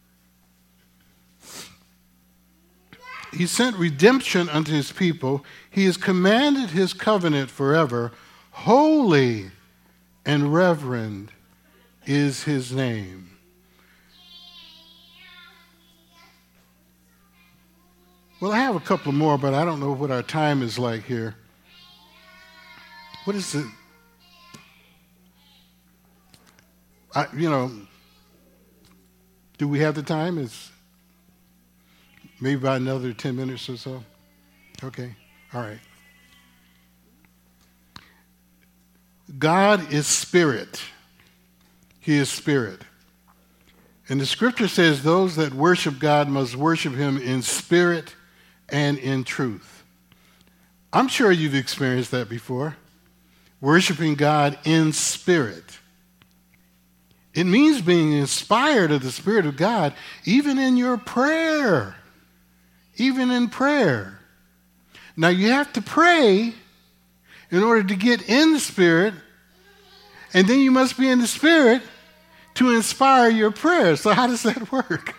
He sent redemption unto his people. He has commanded his covenant forever. Holy and reverend is his name. Well, I have a couple more, but I don't know what our time is like here. What is it? I, you know, do we have the time? It's maybe about another ten minutes or so. Okay, all right. God is spirit. He is spirit. And the scripture says those that worship God must worship him in spirit and in truth. I'm sure you've experienced that before. Worshiping God in spirit. It means being inspired of the Spirit of God, even in your prayer. Even in prayer. Now you have to pray in order to get in the Spirit, and then you must be in the Spirit to inspire your prayers. So how does that work?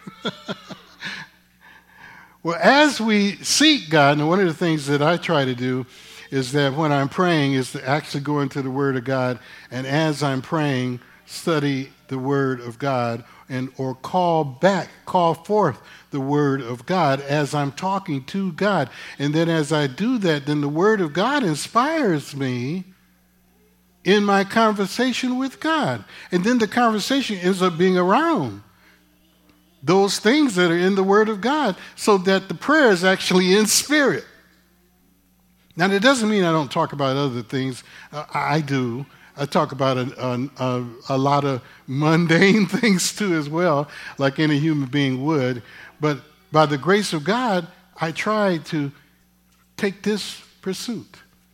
Well, as we seek God, and one of the things that I try to do is that when I'm praying is to actually go into the Word of God, and as I'm praying, study the Word of God, and or call back, call forth the Word of God as I'm talking to God. And then as I do that, then the Word of God inspires me in my conversation with God. And then the conversation ends up being around those things that are in the Word of God, so that the prayer is actually in spirit. Now, that doesn't mean I don't talk about other things. Uh, I do. I talk about a, a, a, a lot of mundane things too as well, like any human being would. But by the grace of God, I try to take this pursuit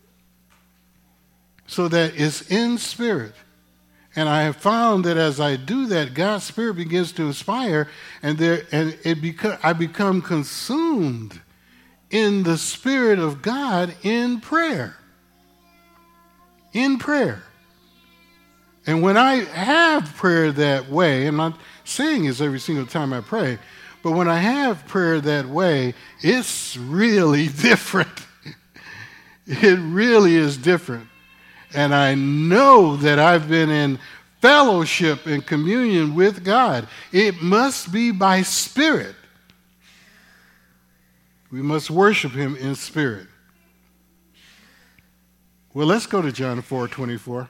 so that it's in spirit. And I have found that as I do that, God's Spirit begins to inspire, and there and it beca- I become consumed in the Spirit of God in prayer. In prayer. And when I have prayer that way, I'm not saying it's every single time I pray, but when I have prayer that way, it's really different. It really is different. And I know that I've been in fellowship and communion with God. It must be by spirit. We must worship him in spirit. Well, let's go to John four twenty-four.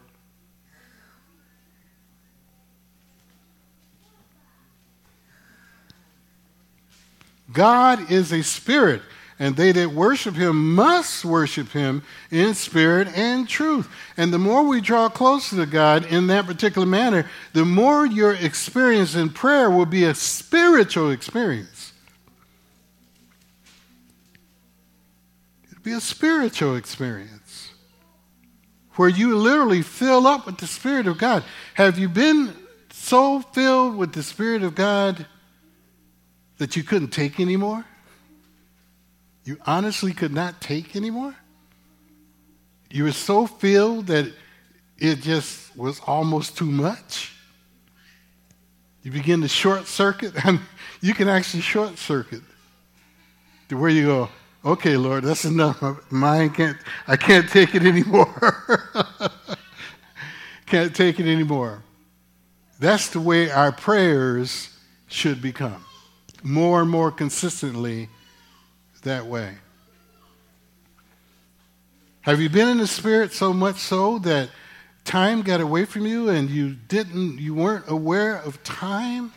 God is a spirit, and they that worship him must worship him in spirit and truth. And the more we draw closer to God in that particular manner, the more your experience in prayer will be a spiritual experience. It'll be a spiritual experience where you literally fill up with the Spirit of God. Have you been so filled with the Spirit of God that you couldn't take anymore? You honestly could not take anymore? You were so filled that it just was almost too much? You begin to short circuit? You can actually short circuit to where you go, okay, Lord, that's enough. My mind can't, I can't take it anymore. Can't take it anymore. That's the way our prayers should become. More and more consistently that way. Have you been in the Spirit so much so that time got away from you and you didn't, you weren't aware of time?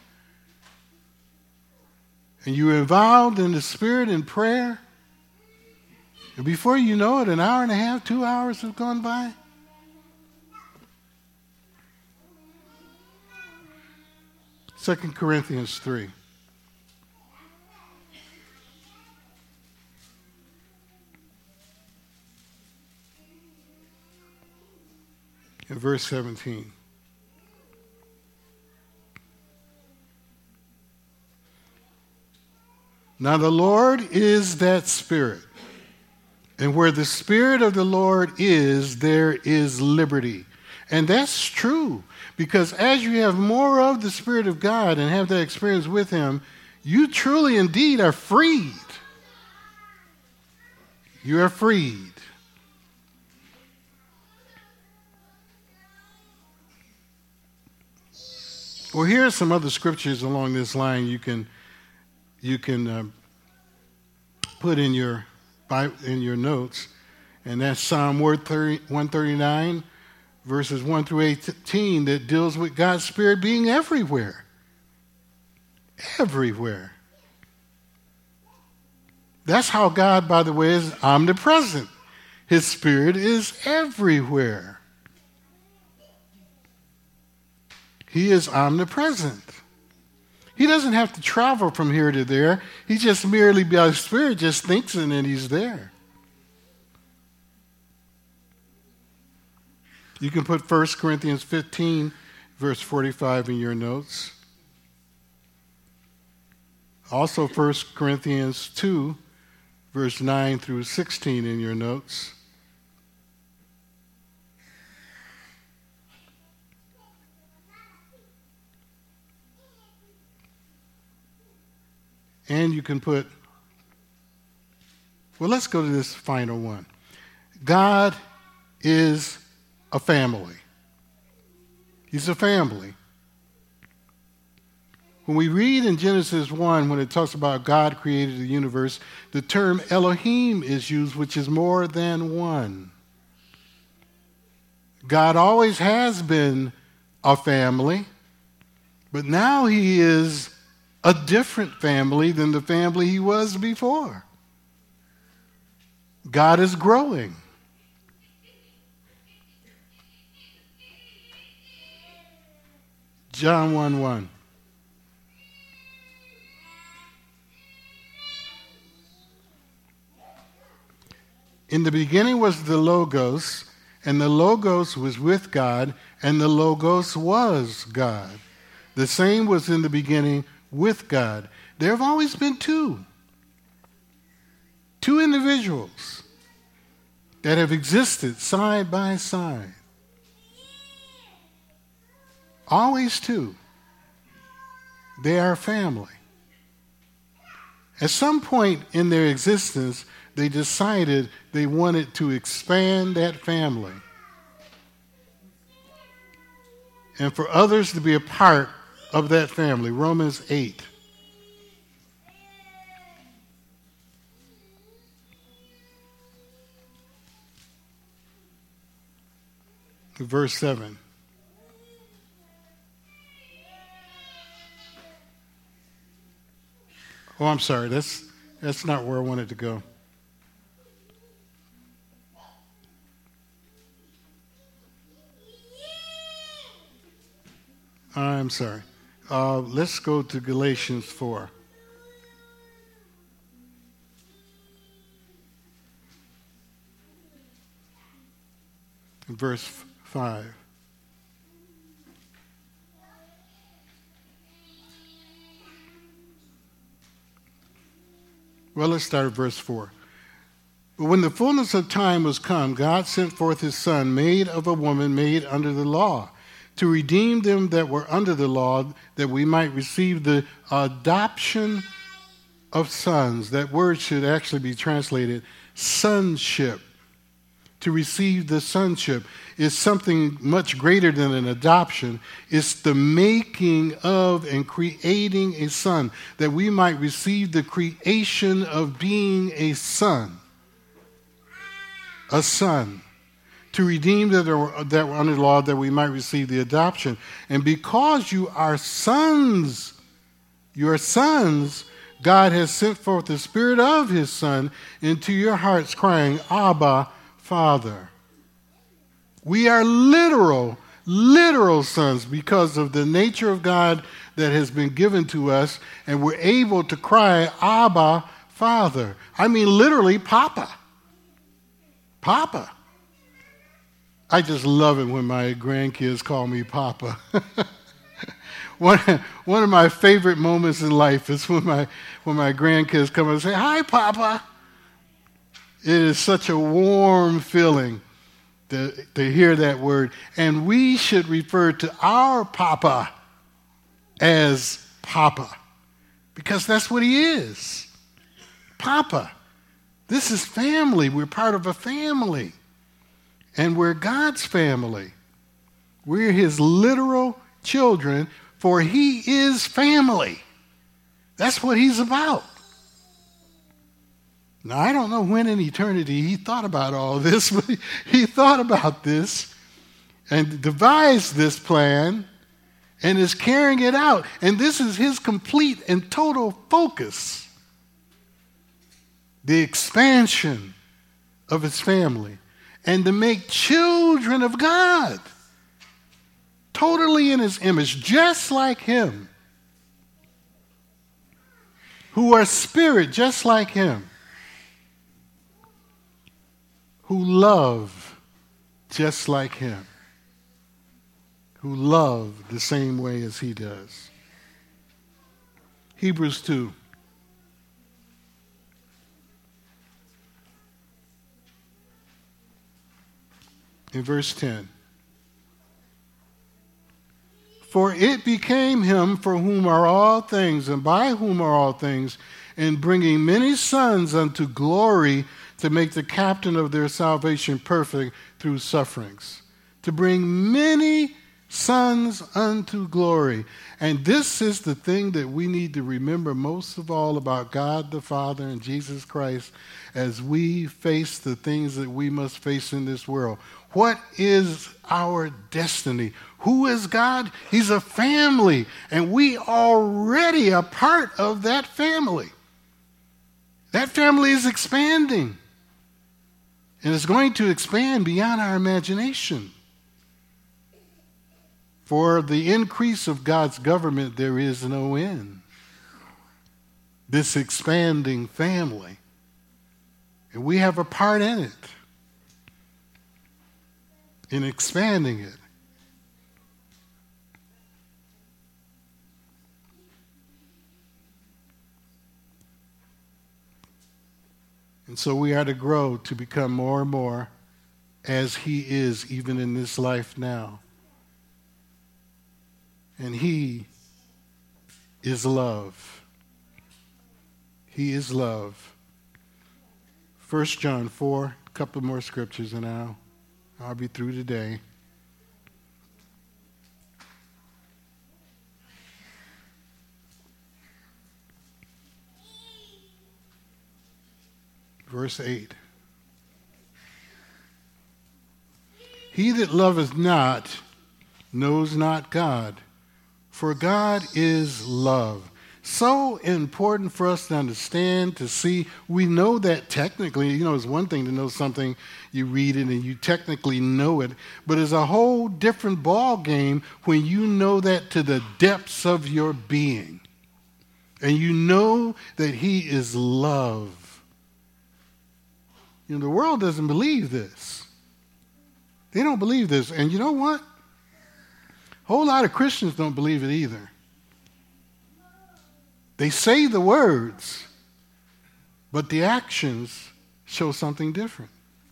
And you were involved in the Spirit in prayer? And before you know it, an hour and a half, two hours have gone by? Second Corinthians three. In verse seventeen. Now the Lord is that Spirit, and where the Spirit of the Lord is, there is liberty. And that's true, because as you have more of the Spirit of God and have that experience with him, you truly indeed are freed. You are freed. Well, here are some other scriptures along this line you can you can uh, put in your in your notes, and that's Psalm one thirty-nine, verses one through eighteen, that deals with God's Spirit being everywhere, everywhere. That's how God, by the way, is omnipresent. His Spirit is everywhere. He is omnipresent. He doesn't have to travel from here to there. He just merely, by his Spirit, just thinks it and he's there. You can put First Corinthians fifteen, verse forty-five in your notes. Also First Corinthians two, verse nine through sixteen in your notes. And you can put, well, let's go to this final one. God is a family. He's a family. When we read in Genesis one, when it talks about God created the universe, the term Elohim is used, which is more than one. God always has been a family, but now he is a different family than the family he was before. God is growing. John one one. In the beginning was the Logos, and the Logos was with God, and the Logos was God. The same was in the beginning with God. There have always been two. Two individuals that have existed side by side. Always two. They are family. At some point in their existence, they decided they wanted to expand that family and for others to be a part of that family. Romans eight. Verse seven. Oh, I'm sorry. That's that's not where I wanted to go. I'm sorry. Uh, let's go to Galatians four. Verse five. Well, let's start at verse four. But when the fullness of time was come, God sent forth his Son, made of a woman, made under the law, to redeem them that were under the law, that we might receive the adoption of sons. That word should actually be translated sonship. To receive the sonship is something much greater than an adoption. It's the making of and creating a son, that we might receive the creation of being a son. A son. To redeem that are, that were under the law, that we might receive the adoption. And because you are sons, you are sons, God has sent forth the Spirit of his Son into your hearts, crying, Abba, Father. We are literal, literal sons because of the nature of God that has been given to us, and we're able to cry, Abba, Father. I mean, literally, Papa. Papa. I just love it when my grandkids call me Papa. one, one of my favorite moments in life is when my, when my grandkids come and say, Hi, Papa. It is such a warm feeling to, to hear that word. And we should refer to our Papa as Papa, because that's what he is. Papa. This is family. We're part of a family. And we're God's family. We're his literal children, for he is family. That's what he's about. Now, I don't know when in eternity he thought about all this, but he, he thought about this and devised this plan and is carrying it out. And this is his complete and total focus. The expansion of his family. And to make children of God. Totally in his image, just like him. Who are spirit, just like him. Who love just like him. Who love the same way as he does. Hebrews two. In verse ten. For it became him for whom are all things, and by whom are all things, in bringing many sons unto glory, to make the captain of their salvation perfect through sufferings. To bring many sons unto glory. And this is the thing that we need to remember most of all about God the Father and Jesus Christ as we face the things that we must face in this world. What is our destiny? Who is God? He's a family, and we already are part of that family. That family is expanding, and it's going to expand beyond our imagination. For the increase of God's government, there is no end. This expanding family, and we have a part in it. In expanding it. And so we are to grow to become more and more as he is, even in this life now. and he is love. He is love. First John four, a couple more scriptures, and I'll, I'll be through today. Verse eight. He that loveth not knows not God, for God is love. So important for us to understand, to see. We know that technically. You know, it's one thing to know something, you read it and you technically know it, but it's a whole different ball game when you know that to the depths of your being. And you know that he is love. You know, the world doesn't believe this. They don't believe this. And you know what? A whole lot of Christians don't believe it either. They say the words, but the actions show something different.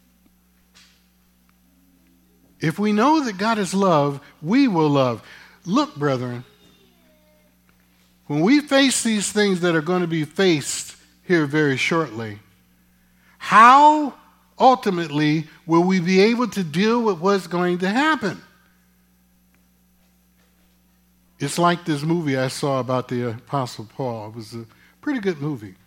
If we know that God is love, we will love. Look, brethren, when we face these things that are going to be faced here very shortly, how ultimately will we be able to deal with what's going to happen? It's like this movie I saw about the Apostle Paul. It was a pretty good movie.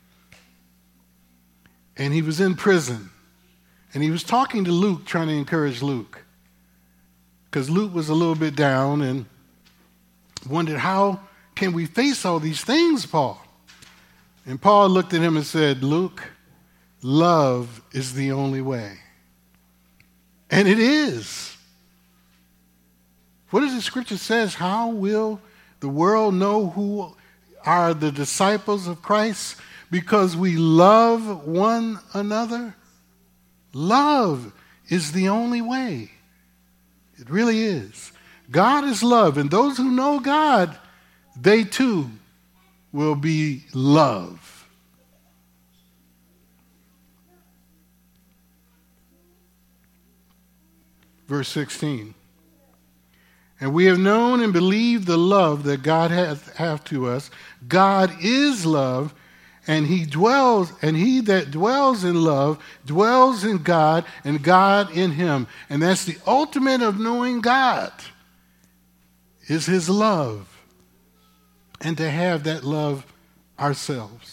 And he was in prison. And he was talking to Luke, trying to encourage Luke. Because Luke was a little bit down and wondered, how can we face all these things, Paul? And Paul looked at him and said, Luke, love is the only way. And it is. What does the scripture says? How will the world know who are the disciples of Christ? Because we love one another. Love is the only way. It really is. God is love, and those who know God, they too will be love. Verse sixteen. And we have known and believed the love that God hath have to us. God is love, and he dwells, and he that dwells in love dwells in God, and God in him. And that's the ultimate of knowing God, is his love. And to have that love ourselves.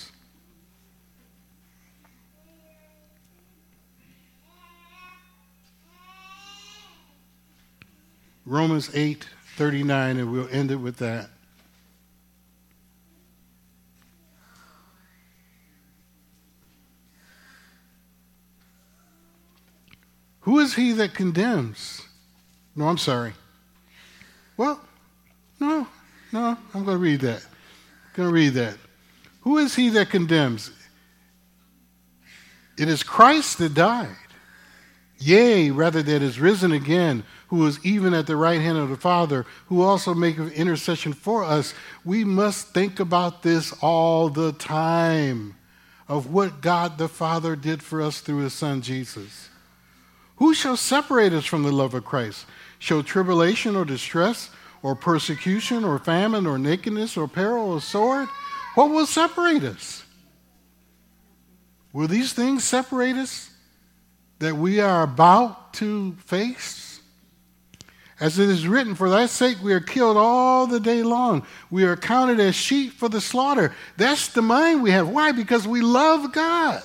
Romans eight thirty-nine, and we'll end it with that. Who is he that condemns? No, I'm sorry. Well, no, no, I'm going to read that. I'm going to read that. Who is he that condemns? It is Christ that died. Yea, rather that is risen again, who is even at the right hand of the Father, who also maketh intercession for us. We must think about this all the time, of what God the Father did for us through his Son Jesus. Who shall separate us from the love of Christ? Shall tribulation or distress, or persecution, or famine, or nakedness, or peril, or sword? What will separate us? Will these things separate us that we are about to face? As it is written, for thy sake we are killed all the day long. We are counted as sheep for the slaughter. That's the mind we have. Why? Because we love God.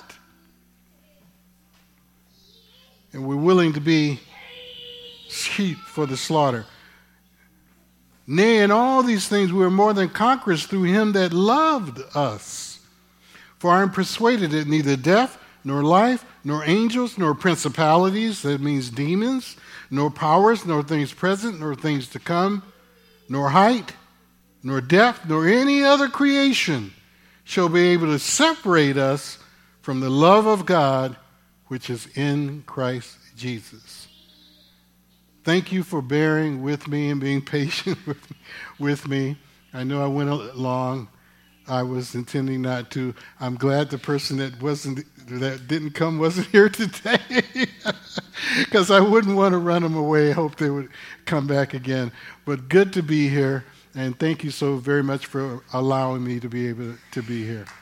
And we're willing to be sheep for the slaughter. Nay, in all these things we are more than conquerors through him that loved us. For I am persuaded that neither death, nor life, nor angels, nor principalities, that means demons, nor powers, nor things present, nor things to come, nor height, nor depth, nor any other creation shall be able to separate us from the love of God which is in Christ Jesus. Thank you for bearing with me and being patient with, with me. I know I went long. I was intending not to. I'm glad the person that wasn't that didn't come wasn't here today, because I wouldn't want to run them away. I hope they would come back again. But good to be here. And thank you so very much for allowing me to be able to be here.